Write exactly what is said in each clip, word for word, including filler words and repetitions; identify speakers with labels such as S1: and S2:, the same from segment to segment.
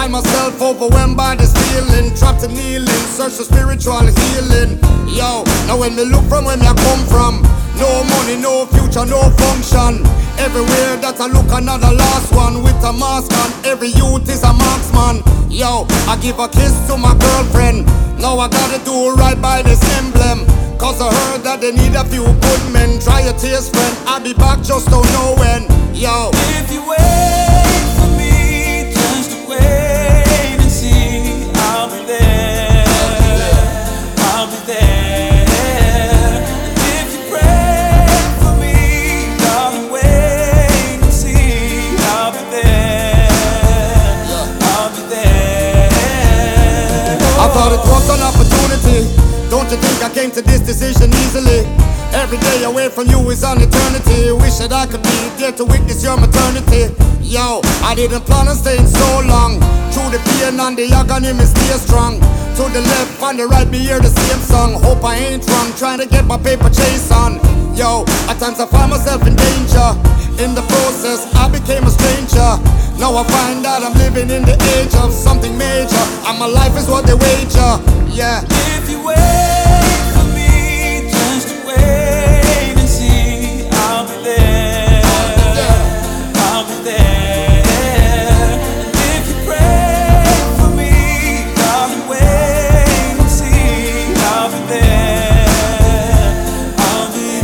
S1: find myself overwhelmed by this feeling, trapped and kneeling, search for spiritual healing. Yo, now when me look from where me I come from, no money, no future, no function. Everywhere that I look, another last one with a mask on. Every youth is a marksman. Yo, I give a kiss to my girlfriend. Now I gotta do right by this emblem, cause I heard that they need a few good men. Try your tears, friend, I'll be back, just don't know when. Yo,
S2: if you wait for me, just wait and see. I'll be there, I'll be there. If you pray for me, darling, wait and see. I'll be there, I'll be there.
S1: I thought it was an opportunity. Don't you think I came to this decision easily? Every day away from you is an eternity. Wish that I could be there to witness your maternity. Yo, I didn't plan on staying so long. Through the pain and the agony, me stay strong. To the left and the right, me hear the same song. Hope I ain't wrong, trying to get my paper chase on. Yo, at times I find myself in danger. In the process, I became a stranger. Now I find that I'm living in the age of something major, and my life is what they wager. Yeah.
S2: If you wait for me, just wait and see. I'll be there, I'll be there. If you pray for me, darling, wait and see. I'll be there, I'll be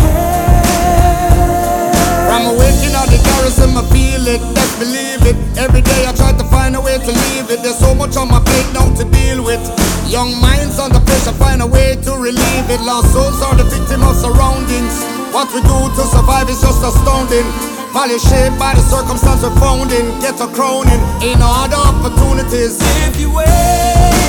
S2: there.
S1: From awakening out the garrison, I feel it, best believe it. Every day I try to find a way to leave it. There's so much on my plate now to deal with. Young minds under pressure, find a way to relieve it. Lost souls are the victim of surroundings. What we do to survive is just astounding. Value shaped by the circumstance we're found in. Get a crowning, ain't no other opportunities.
S2: If you wait